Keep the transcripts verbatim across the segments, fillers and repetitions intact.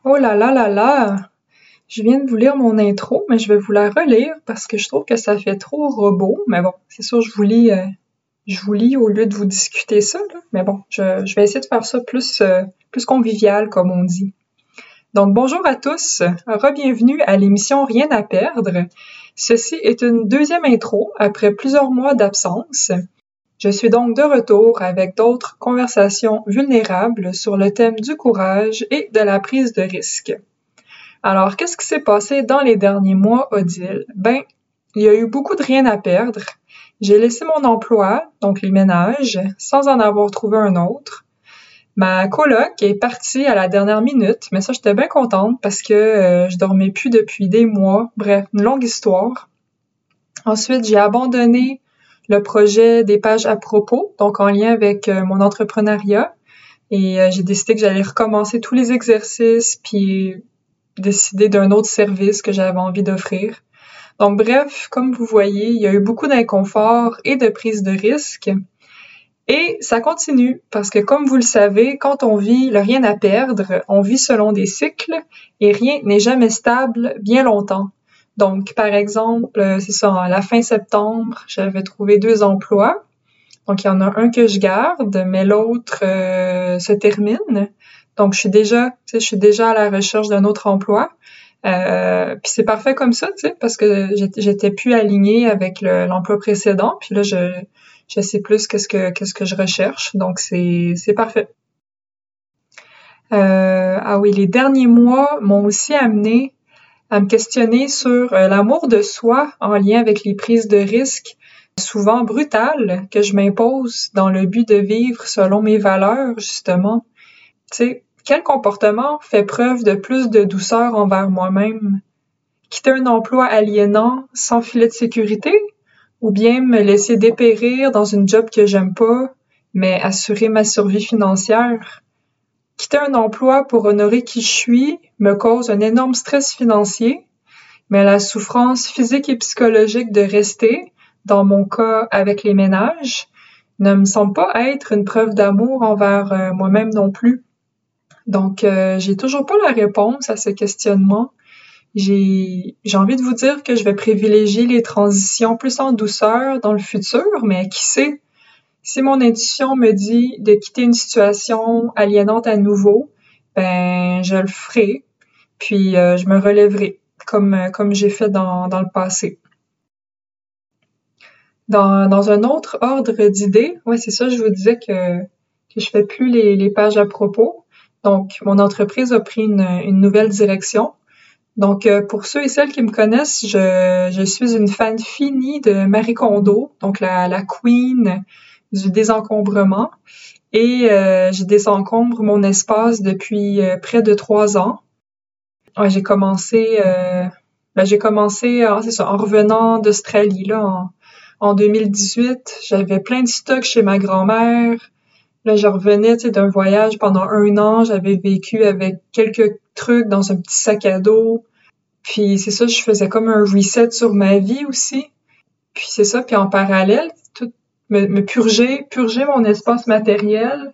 Oh là là là là! Je viens de vous lire mon intro, mais je vais vous la relire parce que je trouve que ça fait trop robot. Mais bon, c'est sûr, je vous lis, euh, je vous lis au lieu de vous discuter ça, là. Mais bon, je, je vais essayer de faire ça plus, euh, plus convivial, comme on dit. Donc, bonjour à tous. Re-bienvenue à l'émission Rien à perdre. Ceci est une deuxième intro après plusieurs mois d'absence. Je suis donc de retour avec d'autres conversations vulnérables sur le thème du courage et de la prise de risque. Alors, qu'est-ce qui s'est passé dans les derniers mois, Odile? Ben, il y a eu beaucoup de rien à perdre. J'ai laissé mon emploi, donc les ménages, sans en avoir trouvé un autre. Ma coloc est partie à la dernière minute, mais ça, j'étais bien contente parce que euh, je dormais plus depuis des mois. Bref, une longue histoire. Ensuite, j'ai abandonné le projet des pages à propos, donc en lien avec euh, mon entrepreneuriat. Et euh, j'ai décidé que j'allais recommencer tous les exercices, puis décider d'un autre service que j'avais envie d'offrir. Donc bref, comme vous voyez, il y a eu beaucoup d'inconfort et de prise de risque. Et ça continue, parce que comme vous le savez, quand on vit le rien à perdre, on vit selon des cycles et rien n'est jamais stable bien longtemps. Donc, par exemple, c'est ça, à la fin septembre, j'avais trouvé deux emplois. Donc, il y en a un que je garde, mais l'autre euh, se termine. Donc, je suis déjà, tu sais, je suis déjà à la recherche d'un autre emploi. Euh, puis c'est parfait comme ça, tu sais, parce que j'étais, j'étais plus alignée avec le, l'emploi précédent. Puis là, je, je sais plus qu'est-ce que, qu'est-ce que je recherche. Donc, c'est, c'est parfait. Euh, ah oui, les derniers mois m'ont aussi amené à me questionner sur euh, l'amour de soi en lien avec les prises de risques, souvent brutales, que je m'impose dans le but de vivre selon mes valeurs, justement. Tu sais, quel comportement fait preuve de plus de douceur envers moi-même? Quitter un emploi aliénant sans filet de sécurité? Ou bien me laisser dépérir dans une job que j'aime pas, mais assurer ma survie financière? Quitter un emploi pour honorer qui je suis me cause un énorme stress financier, mais la souffrance physique et psychologique de rester, dans mon cas avec les ménages, ne me semble pas être une preuve d'amour envers euh, moi-même non plus. Donc, euh, j'ai toujours pas la réponse à ce questionnement. J'ai, j'ai envie de vous dire que je vais privilégier les transitions plus en douceur dans le futur, mais qui sait? Si mon intuition me dit de quitter une situation aliénante à nouveau, ben je le ferai, puis euh, je me relèverai, comme comme j'ai fait dans dans le passé. Dans dans un autre ordre d'idées, ouais, c'est ça, je vous disais que que je fais plus les les pages à propos. Donc mon entreprise a pris une une nouvelle direction. Donc euh, pour ceux et celles qui me connaissent, je je suis une fan finie de Marie Kondo, donc la la queen du désencombrement. Et euh, je désencombre mon espace depuis euh, près de trois ans. Ouais, j'ai commencé, euh, ben, j'ai commencé, en, c'est ça, en revenant d'Australie là, en, en deux mille dix-huit. J'avais plein de stocks chez ma grand-mère. Là, je revenais, tu sais, d'un voyage pendant un an. J'avais vécu avec quelques trucs dans un petit sac à dos. Puis c'est ça, je faisais comme un reset sur ma vie aussi. Puis c'est ça, puis en parallèle, tout me, me purger, purger mon espace matériel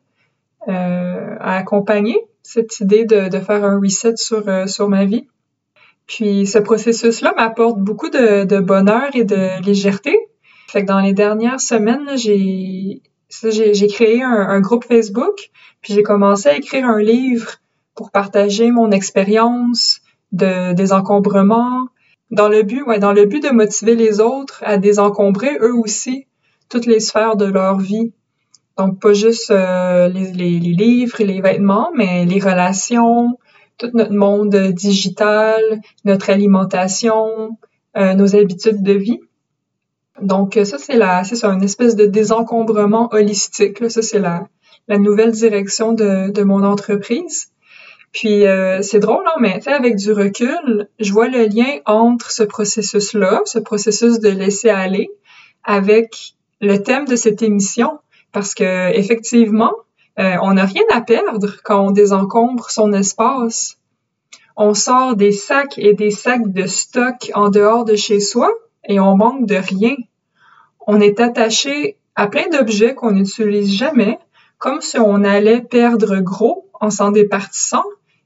euh, a accompagné cette idée de, de faire un reset sur, euh, sur ma vie. Puis ce processus-là m'apporte beaucoup de, de bonheur et de légèreté. Fait que dans les dernières semaines, là, j'ai, j'ai, j'ai créé un, un groupe Facebook, puis j'ai commencé à écrire un livre pour partager mon expérience de désencombrement, dans le but, ouais, dans le but de motiver les autres à désencombrer eux aussi toutes les sphères de leur vie. Donc pas juste euh, les, les, les livres et les vêtements, mais les relations, tout notre monde digital, notre alimentation, euh, nos habitudes de vie. Donc ça c'est la, c'est ça, une espèce de désencombrement holistique. Là. Ça c'est la, la nouvelle direction de, de mon entreprise. Puis euh, c'est drôle, hein, mais avec du recul, je vois le lien entre ce processus-là, ce processus de laisser aller, avec le thème de cette émission, parce que effectivement, euh, on n'a rien à perdre quand on désencombre son espace. On sort des sacs et des sacs de stock en dehors de chez soi et on manque de rien. On est attaché à plein d'objets qu'on n'utilise jamais, comme si on allait perdre gros en s'en départissant.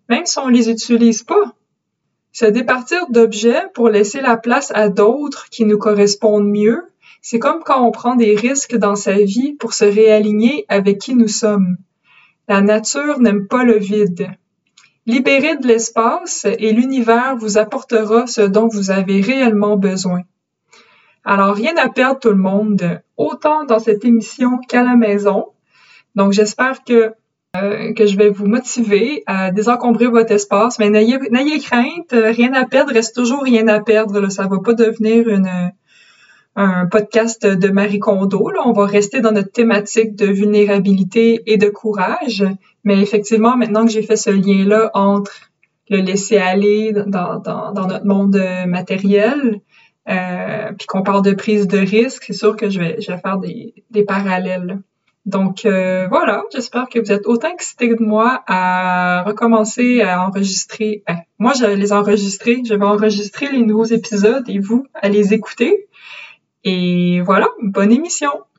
même si on les utilise pas. Se départir d'objets pour laisser la place à d'autres qui nous correspondent mieux, c'est comme quand on prend des risques dans sa vie pour se réaligner avec qui nous sommes. La nature n'aime pas le vide. Libérez de l'espace et l'univers vous apportera ce dont vous avez réellement besoin. Alors, rien à perdre tout le monde, autant dans cette émission qu'à la maison. Donc, j'espère que euh, que je vais vous motiver à désencombrer votre espace. Mais n'ayez, n'ayez crainte, rien à perdre, reste toujours rien à perdre. Là. Ça va pas devenir une un podcast de Marie Kondo. Là. On va rester dans notre thématique de vulnérabilité et de courage. Mais effectivement, maintenant que j'ai fait ce lien-là entre le laisser aller dans, dans, dans notre monde matériel, euh, puis qu'on parle de prise de risque, c'est sûr que je vais, je vais faire des, des parallèles. Donc euh, voilà, j'espère que vous êtes autant excités que moi à recommencer à enregistrer. Ben, moi, je vais les enregistrer. Je vais enregistrer les nouveaux épisodes et vous, à les écouter. Et voilà, bonne émission!